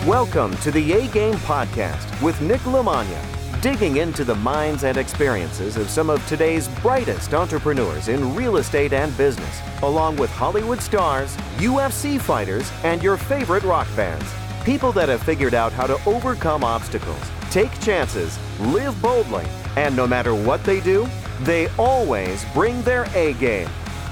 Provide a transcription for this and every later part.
Welcome to the A-Game Podcast with Nick Lamagna, digging into the minds and experiences of some of today's brightest entrepreneurs in real estate and business, along with Hollywood stars, UFC fighters, and your favorite rock bands. People that have figured out how to overcome obstacles, take chances, live boldly, and no matter what they do, they always bring their A-game.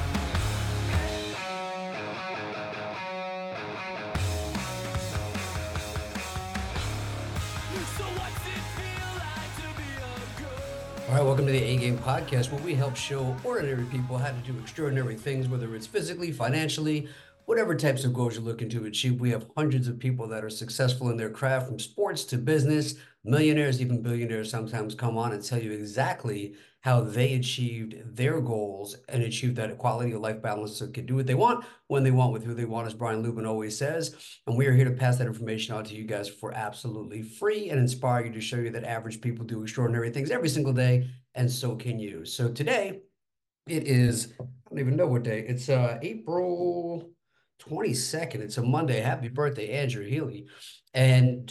All right, welcome to the A-Game Podcast, where we help show ordinary people how to do extraordinary things, whether it's physically, financially, whatever types of goals you're looking to achieve. We have hundreds of people that are successful in their craft, from sports to business. Millionaires, even billionaires, sometimes come on and tell you exactly how they achieved their goals and achieved that quality of life balance so they can do what they want, when they want, with who they want, as Brian Lubin always says. And we are here to pass that information on to you guys for absolutely free and inspire you to show you that average people do extraordinary things every single day, and so can you. So today it is, I don't even know what day. It's April 22nd. It's a Monday. Happy birthday, Andrew Healy. And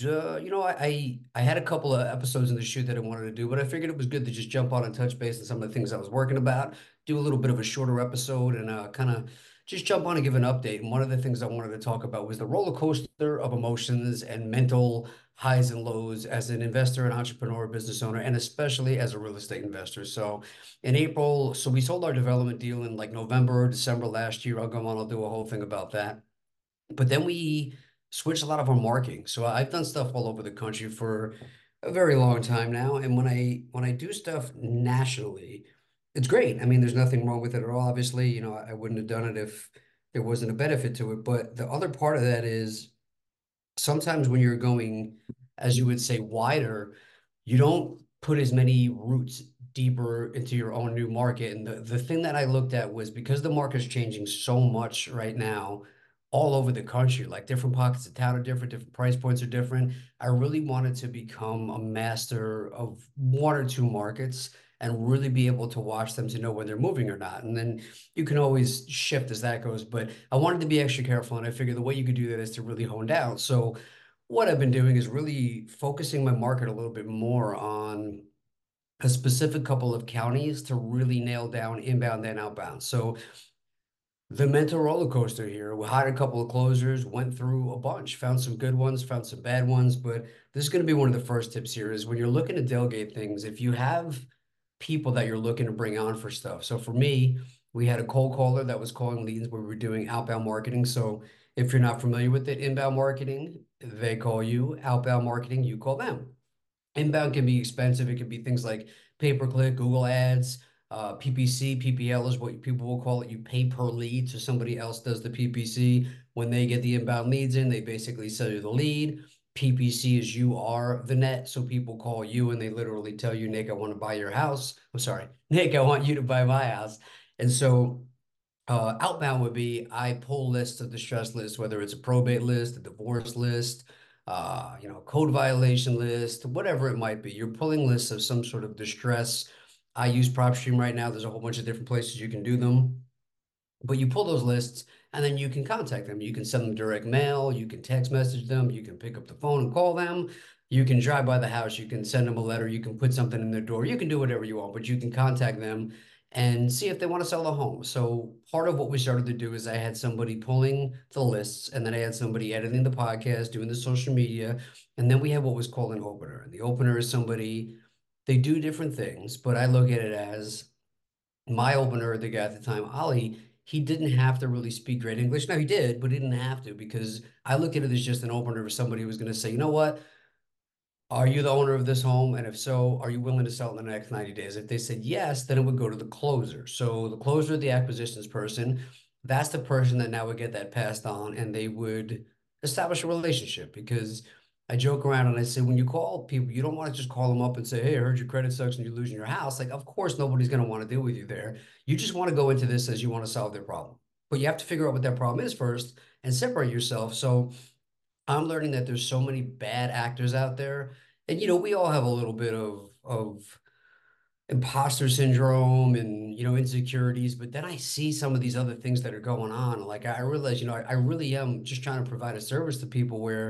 I had a couple of episodes in the shoot that I wanted to do, but I figured it was good to just jump on and touch base on some of the things I was working about, do a little bit of a shorter episode, and kind of just jump on and give an update. And one of the things I wanted to talk about was the roller coaster of emotions and mental highs and lows as an investor, an entrepreneur, business owner, and especially as a real estate investor. So in April, so we sold our development deal in like November or December last year. I'll go on, I'll do a whole thing about that. But then we switched a lot of our marketing. So I've done stuff all over the country for a very long time now. And when I do stuff nationally, it's great. I mean, there's nothing wrong with it at all. Obviously, I wouldn't have done it if there wasn't a benefit to it. But the other part of that is sometimes when you're going, as you would say, wider, you don't put as many roots deeper into your own new market. And the thing that I looked at was, because the market's changing so much right now, all over the country, like different pockets of town are different price points are different. I really wanted to become a master of one or two markets and really be able to watch them to know when they're moving or not. And then you can always shift as that goes. But I wanted to be extra careful, and I figured the way you could do that is to really hone down. So what I've been doing is really focusing my market a little bit more on a specific couple of counties to really nail down inbound and outbound. So the mental roller coaster here. We hired a couple of closers, went through a bunch, found some good ones, found some bad ones. But this is going to be one of the first tips here, is when you're looking to delegate things, if you have people that you're looking to bring on for stuff. So for me, we had a cold caller that was calling leads where we were doing outbound marketing. So if you're not familiar with it, inbound marketing, they call you. Outbound marketing, you call them. Inbound can be expensive. It can be things like pay-per-click, Google Ads, PPC, PPL is what people will call it. You pay per lead, so somebody else does the PPC. When they get the inbound leads in, they basically sell you the lead. PPC is you are the net, so people call you and they literally tell you, Nick, I want to buy your house. I'm sorry, Nick, I want you to buy my house. And so outbound would be, I pull lists of distress lists, whether it's a probate list, a divorce list, code violation list, whatever it might be. You're pulling lists of some sort of distress. I use PropStream right now. There's a whole bunch of different places you can do them. But you pull those lists and then you can contact them. You can send them direct mail. You can text message them. You can pick up the phone and call them. You can drive by the house. You can send them a letter. You can put something in their door. You can do whatever you want, but you can contact them and see if they want to sell a home. So part of what we started to do is I had somebody pulling the lists, and then I had somebody editing the podcast, doing the social media. And then we had what was called an opener. And the opener is somebody, they do different things, but I look at it as my opener, the guy at the time, Ali, he didn't have to really speak great English. No, he did, but he didn't have to, because I look at it as just an opener for somebody who was going to say, you know what? Are you the owner of this home? And if so, are you willing to sell it in the next 90 days? If they said yes, then it would go to the closer. So the closer, the acquisitions person, that's the person that now would get that passed on, and they would establish a relationship. Because I joke around and I say, when you call people, you don't want to just call them up and say, hey, I heard your credit sucks and you're losing your house. Like, of course, nobody's going to want to deal with you there. You just want to go into this as you want to solve their problem. But you have to figure out what that problem is first and separate yourself. So I'm learning that there's so many bad actors out there. And we all have a little bit of imposter syndrome and insecurities, but then I see some of these other things that are going on. Like I realize, I really am just trying to provide a service to people where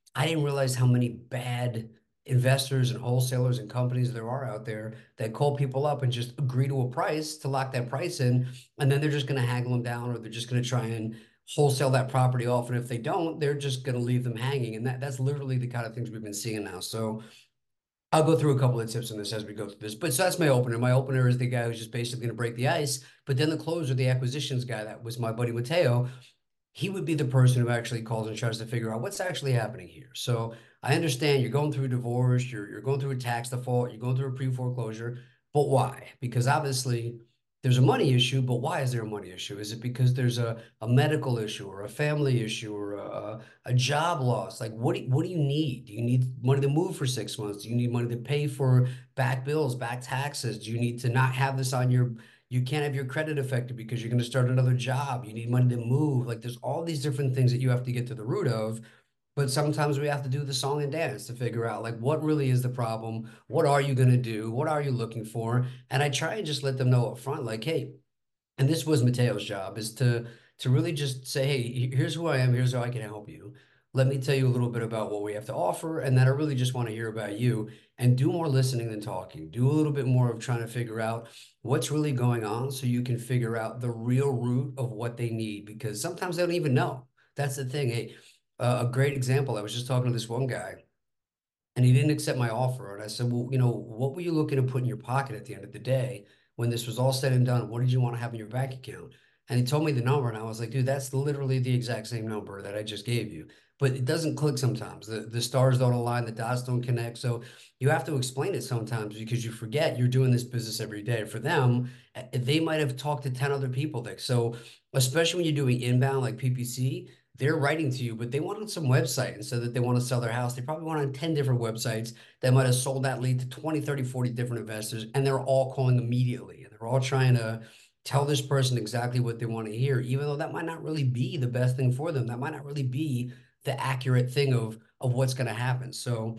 I didn't realize how many bad investors and wholesalers and companies there are out there that call people up and just agree to a price to lock that price in, and then they're just going to haggle them down, or they're just going to try and wholesale that property off. And if they don't, they're just going to leave them hanging. And that's literally the kind of things we've been seeing now. So I'll go through a couple of tips on this as we go through this. But so that's my opener. My opener is the guy who's just basically going to break the ice. But then the closer, the acquisitions guy, that was my buddy Mateo. He would be the person who actually calls and tries to figure out what's actually happening here. So I understand you're going through a divorce, you're going through a tax default, you're going through a pre-foreclosure, but why? Because obviously there's a money issue, but why is there a money issue? Is it because there's a medical issue or a family issue or a job loss? Like what do you need? Do you need money to move for 6 months? Do you need money to pay for back bills, back taxes? Do you need to not have this on your you can't have your credit affected because you're going to start another job. You need money to move. Like there's all these different things that you have to get to the root of. But sometimes we have to do the song and dance to figure out like what really is the problem? What are you going to do? What are you looking for? And I try and just let them know up front, like, hey, and this was Mateo's job, is to really just say, hey, here's who I am, here's how I can help you. Let me tell you a little bit about what we have to offer, and then I really just want to hear about you and do more listening than talking. Do a little bit more of trying to figure out what's really going on so you can figure out the real root of what they need, because sometimes they don't even know. That's the thing. Hey, a great example, I was just talking to this one guy and he didn't accept my offer. And I said, well, what were you looking to put in your pocket at the end of the day when this was all said and done? What did you want to have in your bank account? And he told me the number, and I was like, dude, that's literally the exact same number that I just gave you. But it doesn't click sometimes. The stars don't align, the dots don't connect. So you have to explain it sometimes because you forget you're doing this business every day. For them, they might have talked to 10 other people. So especially when you're doing inbound like PPC, they're writing to you, but they want on some website and so that they want to sell their house. They probably want on 10 different websites that might have sold that lead to 20, 30, 40 different investors, and they're all calling immediately. And they're all trying to tell this person exactly what they want to hear, even though that might not really be the best thing for them. That might not really be the accurate thing of what's going to happen. So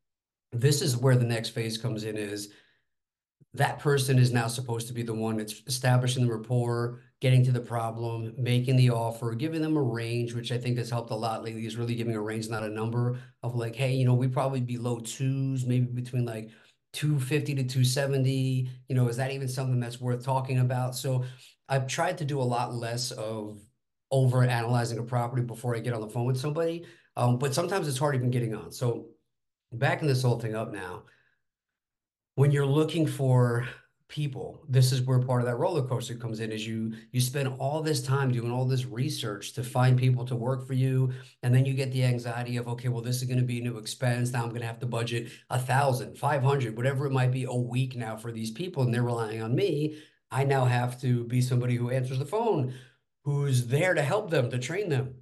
this is where the next phase comes in is that person is now supposed to be the one that's establishing the rapport, getting to the problem, making the offer, giving them a range, which I think has helped a lot lately, is really giving a range, not a number of like, hey, we probably be low twos, maybe between like 250 to 270. Is that even something that's worth talking about? So I've tried to do a lot less of over analyzing a property before I get on the phone with somebody. But sometimes it's hard even getting on. So backing this whole thing up now, when you're looking for people, this is where part of that roller coaster comes in, is you spend all this time doing all this research to find people to work for you, and then you get the anxiety of, okay, well, this is going to be a new expense. Now I'm going to have to budget 1,000, 500, whatever it might be a week now for these people, and they're relying on me. I now have to be somebody who answers the phone, who's there to help them, to train them.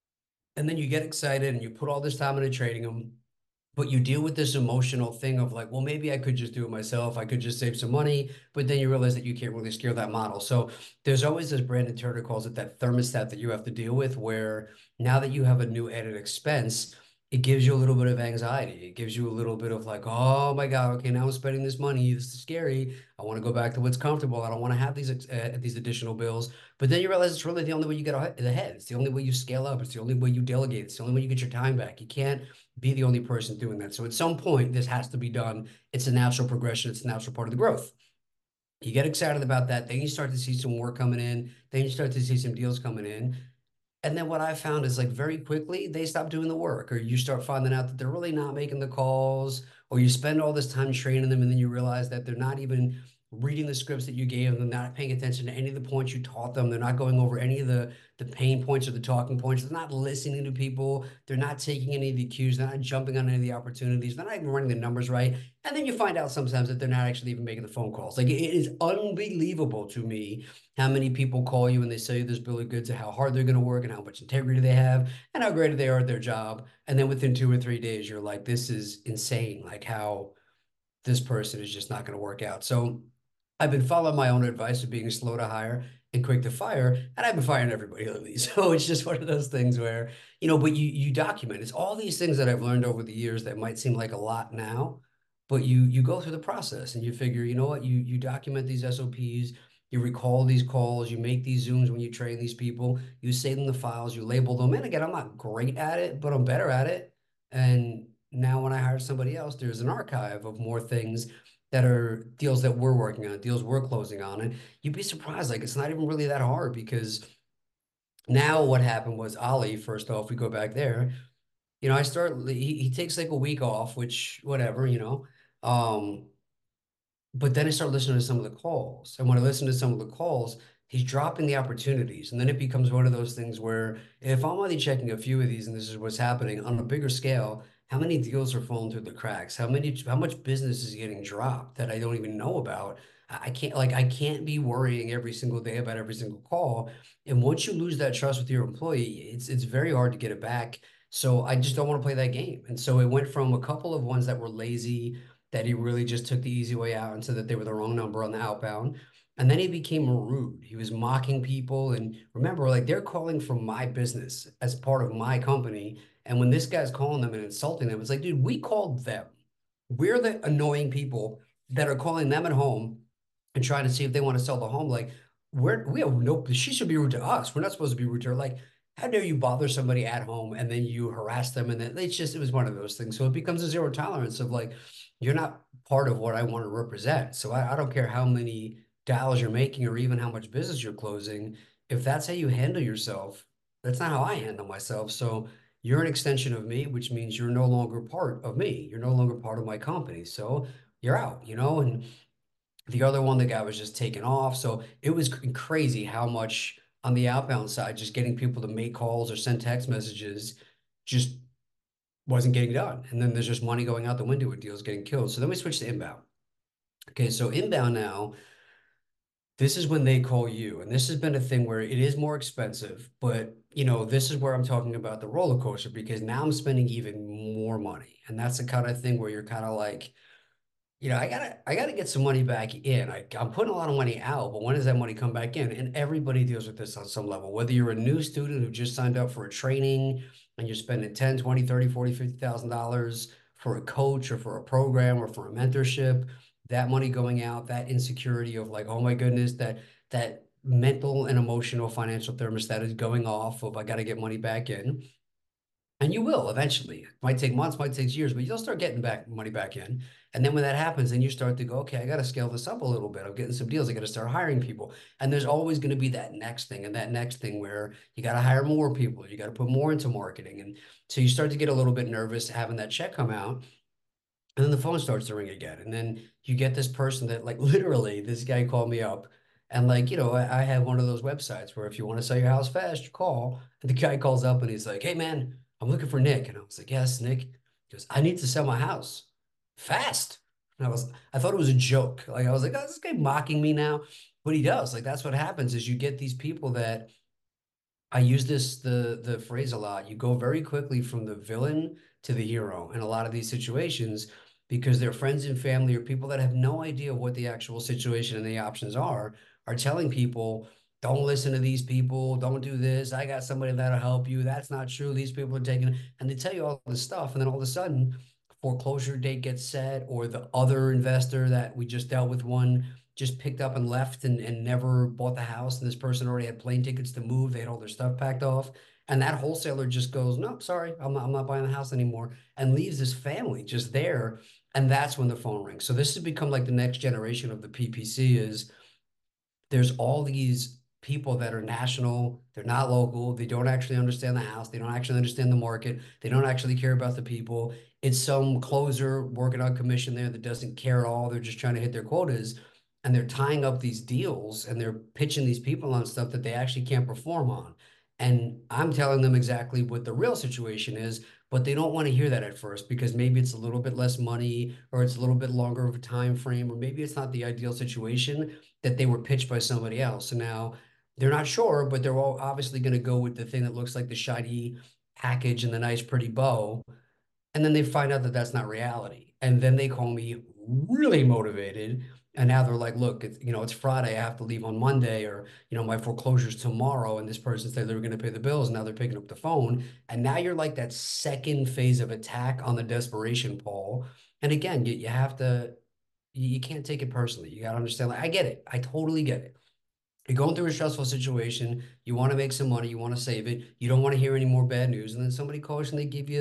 And then you get excited and you put all this time into training them, but you deal with this emotional thing of like, well, maybe I could just do it myself. I could just save some money. But then you realize that you can't really scale that model. So there's always, as Brandon Turner calls it, that thermostat that you have to deal with, where now that you have a new added expense, it gives you a little bit of anxiety. It gives you a little bit of like, oh my God, okay, now I'm spending this money. This is scary. I want to go back to what's comfortable. I don't want to have these additional bills. But then you realize it's really the only way you get ahead. It's the only way you scale up. It's the only way you delegate. It's the only way you get your time back. You can't be the only person doing that. So at some point, this has to be done. It's a natural progression. It's a natural part of the growth. You get excited about that. Then you start to see some work coming in. Then you start to see some deals coming in. And then what I found is like very quickly they stop doing the work, or you start finding out that they're really not making the calls, or you spend all this time training them and then you realize that they're not even reading the scripts that you gave them, not paying attention to any of the points you taught them. They're not going over any of the pain points or the talking points. They're not listening to people. They're not taking any of the cues. They're not jumping on any of the opportunities. They're not even running the numbers right. And then you find out sometimes that they're not actually even making the phone calls. Like it is unbelievable to me how many people call you and they sell you this bill of goods and how hard they're going to work and how much integrity they have and how great they are at their job. And then within 2 or 3 days, you're like, this is insane. Like how this person is just not going to work out. So I've been following my own advice of being slow to hire and quick to fire, and I've been firing everybody lately. So it's just one of those things where, but you document. It's all these things that I've learned over the years that might seem like a lot now, but you go through the process and you figure, you know what, you document these SOPs, you recall these calls, you make these Zooms when you train these people, you save them the files, you label them. And again, I'm not great at it, but I'm better at it. And now when I hire somebody else, there's an archive of more things that are deals that we're working on, deals we're closing on. And you'd be surprised, like it's not even really that hard because now what happened was Ali, first off, we go back there, I start he takes like a week off, which whatever, but then I start listening to some of the calls. And when I listen to some of the calls, he's dropping the opportunities. And then it becomes one of those things where if I'm only checking a few of these and this is what's happening on a bigger scale, how many deals are falling through the cracks? How much business is getting dropped that I don't even know about? I can't be worrying every single day about every single call. And once you lose that trust with your employee, it's very hard to get it back. So I just don't want to play that game. And so it went from a couple of ones that were lazy that he really just took the easy way out and said that they were the wrong number on the outbound. And then he became rude. He was mocking people. And remember, like they're calling from my business as part of my company. And when this guy's calling them and insulting them, it's like, dude, we called them. We're the annoying people that are calling them at home and trying to see if they want to sell the home. Like, we have no, she should be rude to us. We're not supposed to be rude to her. Like, how dare you bother somebody at home and then you harass them? And then it was one of those things. So it becomes a zero tolerance of like, you're not part of what I want to represent. So I don't care how many dollars you're making or even how much business you're closing. If that's how you handle yourself, that's not how I handle myself. So you're an extension of me, which means you're no longer part of me. You're no longer part of my company. So you're out, And the other one, the guy was just taken off. So it was crazy how much on the outbound side, just getting people to make calls or send text messages just wasn't getting done. And then there's just money going out the window with deals getting killed. So then we switched to inbound. Okay, so inbound now, this is when they call you. And this has been a thing where it is more expensive, but this is where I'm talking about the roller coaster because now I'm spending even more money. And that's the kind of thing where you're kind of like, I gotta get some money back in. I'm putting a lot of money out, but when does that money come back in? And everybody deals with this on some level. Whether you're a new student who just signed up for a training and you're spending 10, 20, 30, 40, $50,000 for a coach or for a program or for a mentorship, that money going out, that insecurity of like, oh my goodness, that mental and emotional financial thermostat is going off of I gotta get money back in. And you will eventually. It might take months, might take years, but you'll start getting back money back in. And then when that happens, then you start to go, okay, I got to scale this up a little bit. I'm getting some deals. I got to start hiring people. And there's always going to be that next thing and that next thing where you got to hire more people. You got to put more into marketing. And so you start to get a little bit nervous having that check come out. And then the phone starts to ring again. And then you get this person that, like, literally, this guy called me up. And, like, I have one of those websites where if you want to sell your house fast, you call. And the guy calls up and he's like, hey, man, I'm looking for Nick. And I was like, yes, Nick. He goes, I need to sell my house fast. And I thought it was a joke. Like, I was like, oh, is this guy mocking me now? But he does. Like, that's what happens is you get these people that I use the phrase a lot. You go very quickly from the villain to the hero in a lot of these situations because their friends and family or people that have no idea what the actual situation and the options are telling people, don't listen to these people, don't do this. I got somebody that'll help you. That's not true. These people are taking, and they tell you all this stuff, and then all of a sudden, foreclosure date gets set, or the other investor that we just dealt with one just picked up and left and never bought the house. And this person already had plane tickets to move. They had all their stuff packed off. And that wholesaler just goes, nope, sorry, I'm not buying the house anymore, and leaves this family just there. And that's when the phone rings. So this has become like the next generation of the PPC is there's all these people that are national, they're not local, they don't actually understand the house, they don't actually understand the market, they don't actually care about the people. It's some closer working on commission there that doesn't care at all. They're just trying to hit their quotas and they're tying up these deals and they're pitching these people on stuff that they actually can't perform on. And I'm telling them exactly what the real situation is, but they don't want to hear that at first because maybe it's a little bit less money or it's a little bit longer of a time frame or maybe it's not the ideal situation that they were pitched by somebody else. And now they're not sure, but they're all obviously going to go with the thing that looks like the shiny package and the nice, pretty bow. And then they find out that that's not reality. And then they call me really motivated. And now they're like, look, it's Friday. I have to leave on Monday, or, my foreclosure's tomorrow. And this person said they were going to pay the bills. And now they're picking up the phone. And now you're like that second phase of attack on the desperation pole. And again, you have to, you can't take it personally. You got to understand, like, I get it. I totally get it. You're going through a stressful situation. You want to make some money. You want to save it. You don't want to hear any more bad news. And then somebody calls and they give you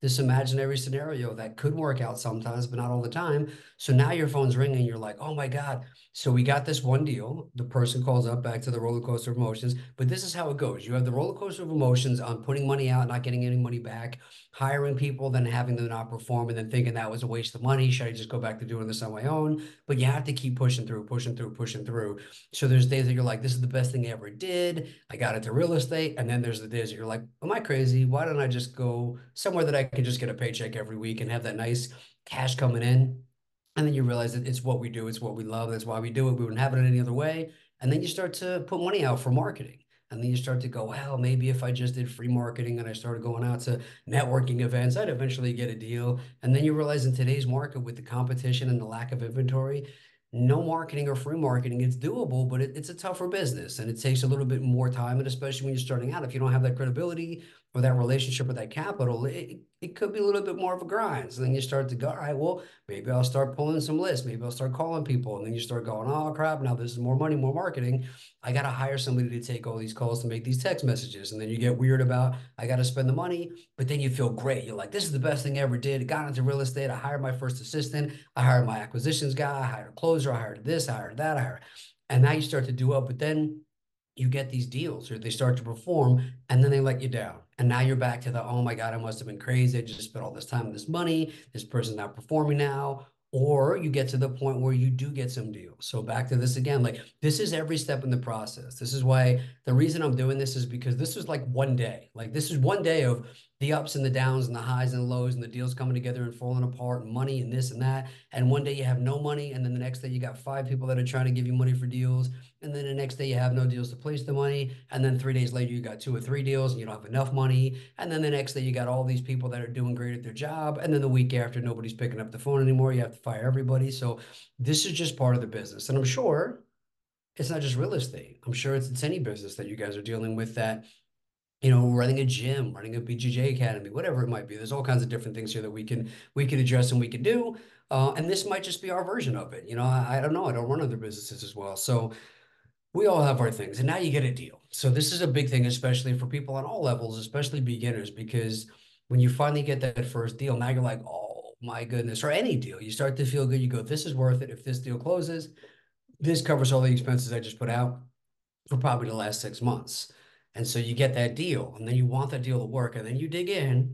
this imaginary scenario that could work out sometimes, but not all the time. So now your phone's ringing, you're like, oh my God. So we got this one deal. The person calls up, back to the roller coaster of emotions. But this is how it goes. You have the roller coaster of emotions on putting money out, not getting any money back, hiring people, then having them not perform, and then thinking that was a waste of money. Should I just go back to doing this on my own? But you have to keep pushing through, pushing through, pushing through. So there's days that you're like, this is the best thing I ever did. I got into real estate. And then there's the days that you're like, am I crazy? Why don't I just go somewhere that I can just get a paycheck every week and have that nice cash coming in? And then you realize that it's what we do, it's what we love, that's why we do it. We wouldn't have it any other way. And then you start to put money out for marketing. And then you start to go, well, maybe if I just did free marketing and I started going out to networking events, I'd eventually get a deal. And then you realize in today's market with the competition and the lack of inventory, no marketing or free marketing, it's doable, but it's a tougher business and it takes a little bit more time. And especially when you're starting out, if you don't have that credibility or that relationship or that capital, it could be a little bit more of a grind. So then you start to go, all right, well, maybe I'll start pulling some lists. Maybe I'll start calling people. And then you start going, oh crap, now this is more money, more marketing. I got to hire somebody to take all these calls to make these text messages. And then you get weird about, I got to spend the money, but then you feel great. You're like, this is the best thing I ever did. Got into real estate. I hired my first assistant. I hired my acquisitions guy. I hired a closer. I hired this. I hired that. I hired, and now you start to do well. But then you get these deals or they start to perform and then they let you down. And now you're back to the, oh my God, I must have been crazy. I just spent all this time and this money. This person's not performing now. Or you get to the point where you do get some deals. So back to this again, like this is every step in the process. This is why the reason I'm doing this is because this is like one day. Like this is one day of the ups and the downs and the highs and the lows and the deals coming together and falling apart and money and this and that. And one day you have no money. And then the next day you got five people that are trying to give you money for deals. And then the next day you have no deals to place the money. And then 3 days later, you got two or three deals and you don't have enough money. And then the next day you got all these people that are doing great at their job. And then the week after, nobody's picking up the phone anymore. You have to fire everybody. So this is just part of the business. And I'm sure it's not just real estate. I'm sure it's any business that you guys are dealing with that, running a gym, running a BJJ academy, whatever it might be. There's all kinds of different things here that we can address and we can do. And this might just be our version of it. I don't know. I don't run other businesses as well. So we all have our things, and now you get a deal. So this is a big thing, especially for people on all levels, especially beginners, because when you finally get that first deal, now you're like, oh my goodness, or any deal, you start to feel good. You go, this is worth it. If this deal closes, this covers all the expenses I just put out for probably the last 6 months. And so you get that deal, and then you want that deal to work, and then you dig in,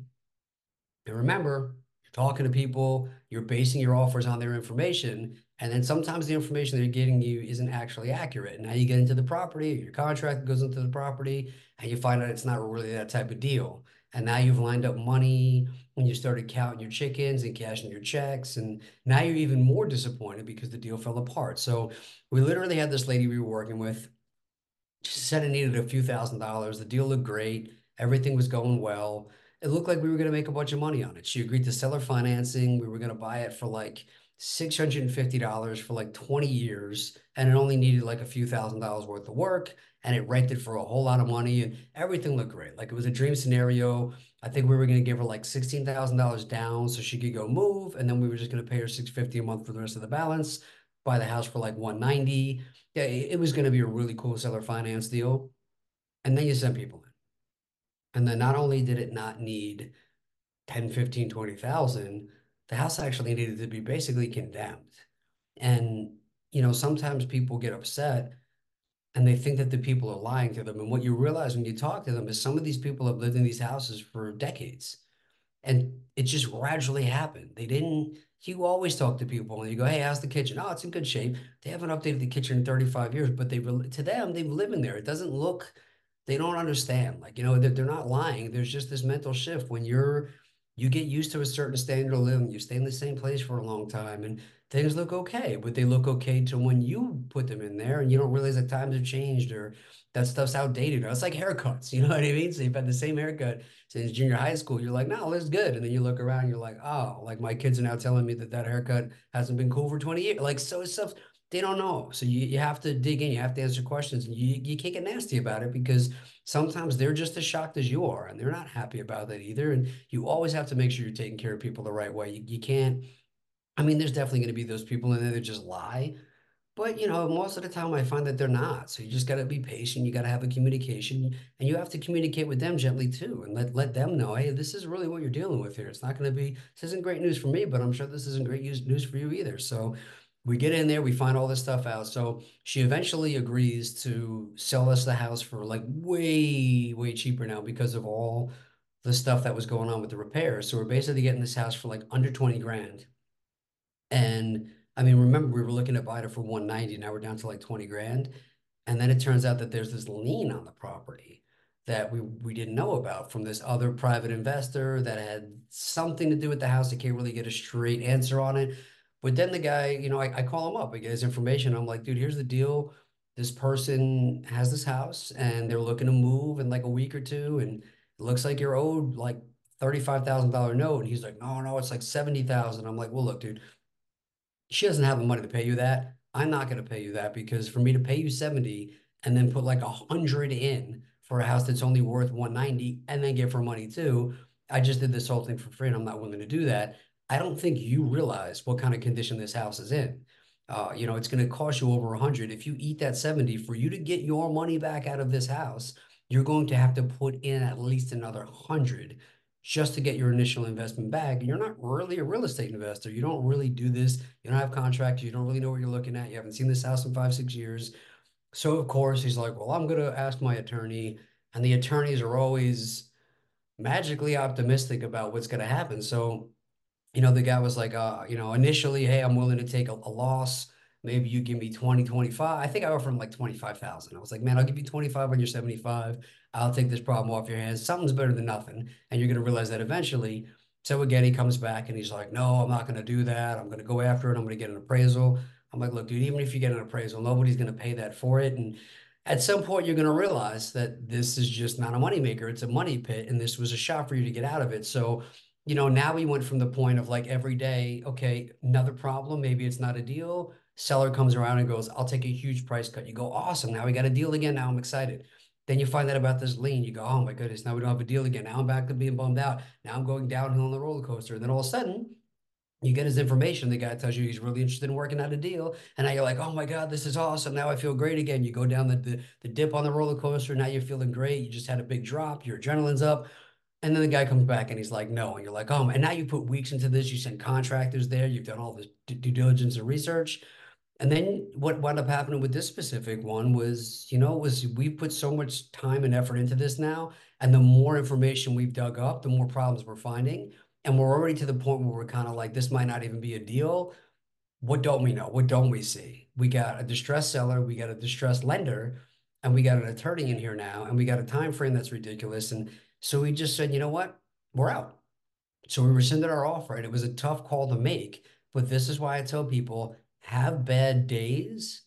and remember, you're talking to people, you're basing your offers on their information, and then sometimes the information they're getting you isn't actually accurate. And now you get into the property, your contract goes into the property, and you find out it's not really that type of deal. And now you've lined up money and you started counting your chickens and cashing your checks. And now you're even more disappointed because the deal fell apart. So we literally had this lady we were working with. She said it needed a few $1,000s. The deal looked great. Everything was going well. It looked like we were going to make a bunch of money on it. She agreed to seller financing. We were going to buy it for like $650 for like 20 years. And it only needed like a few $1,000s worth of work. And it rented for a whole lot of money. And everything looked great. Like it was a dream scenario. I think we were going to give her like $16,000 down so she could go move. And then we were just going to pay her $650 a month for the rest of the balance, buy the house for like 190. Yeah, it was going to be a really cool seller finance deal. And then you send people in. And then not only did it not need 10, 15, 20,000, the house actually needed to be basically condemned. And, sometimes people get upset and they think that the people are lying to them. And what you realize when you talk to them is some of these people have lived in these houses for decades. And it just gradually happened. You always talk to people and you go, hey, how's the kitchen? Oh, it's in good shape. They haven't updated the kitchen in 35 years, but to them, they've lived in there. It doesn't look, they don't understand. Like, they're not lying. There's just this mental shift when you get used to a certain standard of living, you stay in the same place for a long time and things look okay, but they look okay to when you put them in there and you don't realize that times have changed or that stuff's outdated. Or it's like haircuts, you know what I mean? So you've had the same haircut since junior high school. You're like, no, it's good. And then you look around, you're like, oh, like my kids are now telling me that haircut hasn't been cool for 20 years. Like, so it's stuff they don't know. So you have to dig in, you have to answer questions, and you can't get nasty about it because sometimes they're just as shocked as you are and they're not happy about that either. And you always have to make sure you're taking care of people the right way. You can't, I mean, there's definitely going to be those people in there that just lie. But most of the time I find that they're not. So you just got to be patient. You got to have a communication, and you have to communicate with them gently too, and let them know, hey, this is really what you're dealing with here. It's not going to be, this isn't great news for me, but I'm sure this isn't great news for you either. So we get in there, we find all this stuff out. So she eventually agrees to sell us the house for like way, way cheaper now because of all the stuff that was going on with the repairs. So we're basically getting this house for like under 20 grand. And I mean, remember, we were looking at buying it for 190. Now we're down to like 20 grand. And then it turns out that there's this lien on the property that we didn't know about from this other private investor that had something to do with the house. I can't really get a straight answer on it. But then the guy, I call him up, I get his information. I'm like, dude, here's the deal. This person has this house and they're looking to move in like a week or two. And it looks like you're owed like $35,000 note. And he's like, no, no, it's like 70,000. I'm like, well, look, dude, she doesn't have the money to pay you that. I'm not going to pay you that because for me to pay you 70 and then put like 100 in for a house that's only worth 190 and then give her money too, I just did this whole thing for free and I'm not willing to do that. I don't think you realize what kind of condition this house is in. It's going to cost you over 100. If you eat that 70 for you to get your money back out of this house, you're going to have to put in at least another 100 just to get your initial investment back. You're not really a real estate investor. You don't really do this. You don't have contracts. You don't really know what you're looking at. You haven't seen this house in 5, 6 years. So of course he's like, well, I'm going to ask my attorney. And the attorneys are always magically optimistic about what's going to happen. So the guy was like, initially, hey, I'm willing to take a loss. Maybe you give me 20, 25. I think I offered him like 25,000. I was like, man, I'll give you 25 on your 75. I'll take this problem off your hands. Something's better than nothing. And you're going to realize that eventually. So again, he comes back and he's like, no, I'm not going to do that. I'm going to go after it. I'm going to get an appraisal. I'm like, look, dude, even if you get an appraisal, nobody's going to pay that for it. And at some point, you're going to realize that this is just not a moneymaker. It's a money pit. And this was a shot for you to get out of it. So now we went from the point of like every day, okay, another problem, maybe it's not a deal. Seller comes around and goes, I'll take a huge price cut. You go, awesome. Now we got a deal again. Now I'm excited. Then you find out about this lien. You go, oh my goodness, now we don't have a deal again. Now I'm back to being bummed out. Now I'm going downhill on the roller coaster. And then all of a sudden, you get his information. The guy tells you he's really interested in working out a deal. And now you're like, oh my God, this is awesome. Now I feel great again. You go down the dip on the roller coaster. Now you're feeling great. You just had a big drop. Your adrenaline's up. And then the guy comes back and he's like, no. And you're like, oh, and now you put weeks into this. You send contractors there. You've done all this due diligence and research. And then what wound up happening with this specific one was, we put so much time and effort into this now. And the more information we've dug up, the more problems we're finding. And we're already to the point where we're kind of like, this might not even be a deal. What don't we know? What don't we see? We got a distressed seller, we got a distressed lender, and we got an attorney in here now, and we got a time frame that's ridiculous. And so we just said, you know what? We're out. So we rescinded our offer, and it was a tough call to make. But this is why I tell people have bad days,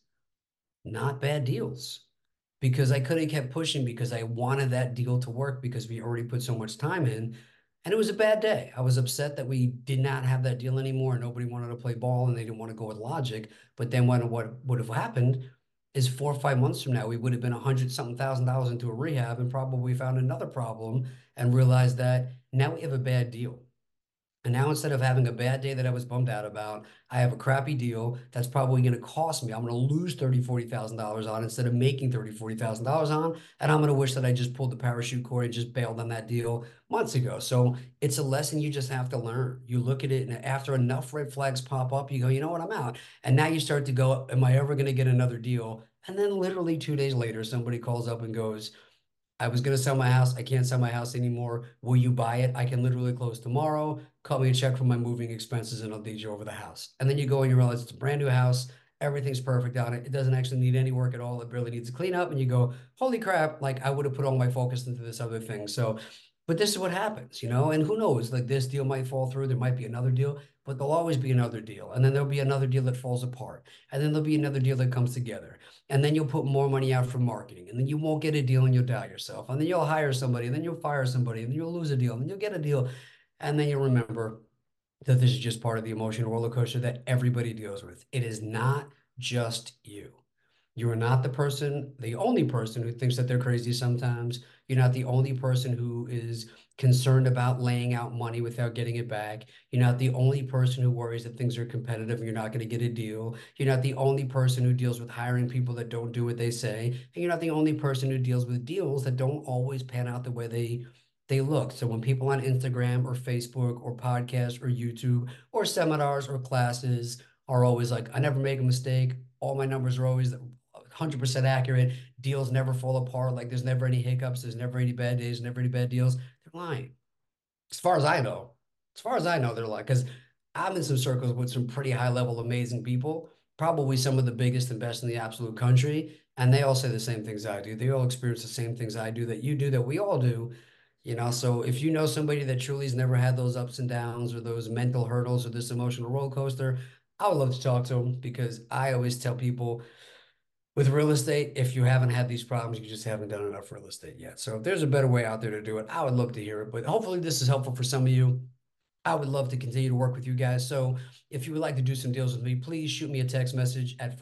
not bad deals. Because I could have kept pushing because I wanted that deal to work because we already put so much time in. And it was a bad day. I was upset that we did not have that deal anymore. Nobody wanted to play ball and they didn't want to go with logic. But then what would have happened is 4 or 5 months from now, we would have been 100 something thousand into a rehab and probably found another problem and realized that now we have a bad deal. And now instead of having a bad day that I was bummed out about, I have a crappy deal that's probably going to cost me. I'm going to lose 30, $40,000 on instead of making 30, $40,000 on. And I'm going to wish that I just pulled the parachute cord and just bailed on that deal months ago. So it's a lesson you just have to learn. You look at it and after enough red flags pop up, you go, you know what, I'm out. And now you start to go, am I ever going to get another deal? And then literally 2 days later, somebody calls up and goes, I was going to sell my house. I can't sell my house anymore. Will you buy it? I can literally close tomorrow. Cut me a check for my moving expenses and I'll deed you over the house. And then you go and you realize it's a brand new house. Everything's perfect on it. It doesn't actually need any work at all. It barely needs a clean up. And you go, holy crap, like I would have put all my focus into this other thing. So, but this is what happens, and who knows, like this deal might fall through. There might be another deal, but there'll always be another deal. And then there'll be another deal that falls apart. And then there'll be another deal that comes together. And then you'll put more money out for marketing, and then you won't get a deal and you'll doubt yourself. And then you'll hire somebody, and then you'll fire somebody, and then you'll lose a deal, and then you'll get a deal. And then you'll remember that this is just part of the emotional roller coaster that everybody deals with. It is not just you. You are not the only person who thinks that they're crazy sometimes. You're not the only person who is concerned about laying out money without getting it back. You're not the only person who worries that things are competitive and you're not going to get a deal. You're not the only person who deals with hiring people that don't do what they say. And you're not the only person who deals with deals that don't always pan out the way they look. So when people on Instagram or Facebook or podcasts or YouTube or seminars or classes are always like, I never make a mistake. All my numbers are always 100% accurate. Deals never fall apart. Like there's never any hiccups. There's never any bad days, never any bad deals. They're lying. As far as I know, as far as I know, they're lying. Because I'm in some circles with some pretty high level, amazing people, probably some of the biggest and best in the absolute country. And they all say the same things I do. They all experience the same things I do, that you do, that we all do. So if you know somebody that truly has never had those ups and downs or those mental hurdles or this emotional roller coaster, I would love to talk to them, because I always tell people with real estate, if you haven't had these problems, you just haven't done enough real estate yet. So if there's a better way out there to do it, I would love to hear it. But hopefully this is helpful for some of you. I would love to continue to work with you guys. So if you would like to do some deals with me, please shoot me a text message at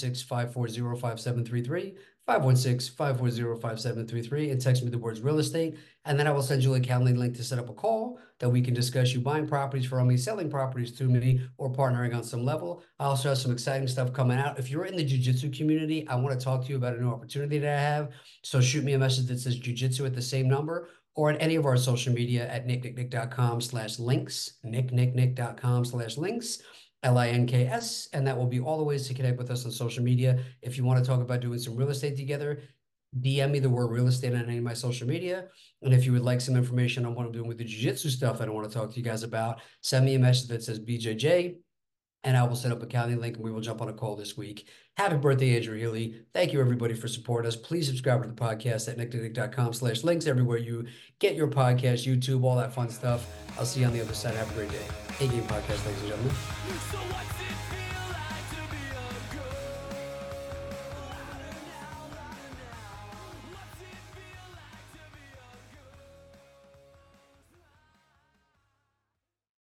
516-540-5733, 516-540-5733, and text me the words real estate. And then I will send you a Calendly link to set up a call that we can discuss you buying properties from me, selling properties through me, or partnering on some level. I also have some exciting stuff coming out. If you're in the jiu-jitsu community, I want to talk to you about a new opportunity that I have. So shoot me a message that says jiu-jitsu at the same number, or at any of our social media at nicknicknick.com/links, nicknicknick.com/links, LINKS, and that will be all the ways to connect with us on social media. If you want to talk about doing some real estate together, DM me the word real estate on any of my social media. And if you would like some information on what I'm doing with the jiu-jitsu stuff that I want to talk to you guys about, send me a message that says BJJ, and I will set up a Calendly link and we will jump on a call this week. Happy birthday, Andrew Healy. Thank you, everybody, for supporting us. Please subscribe to the podcast at nicknicknick.com/links, everywhere you get your podcast, YouTube, all that fun stuff. I'll see you on the other side. Have a great day. A Game Podcast, ladies and gentlemen.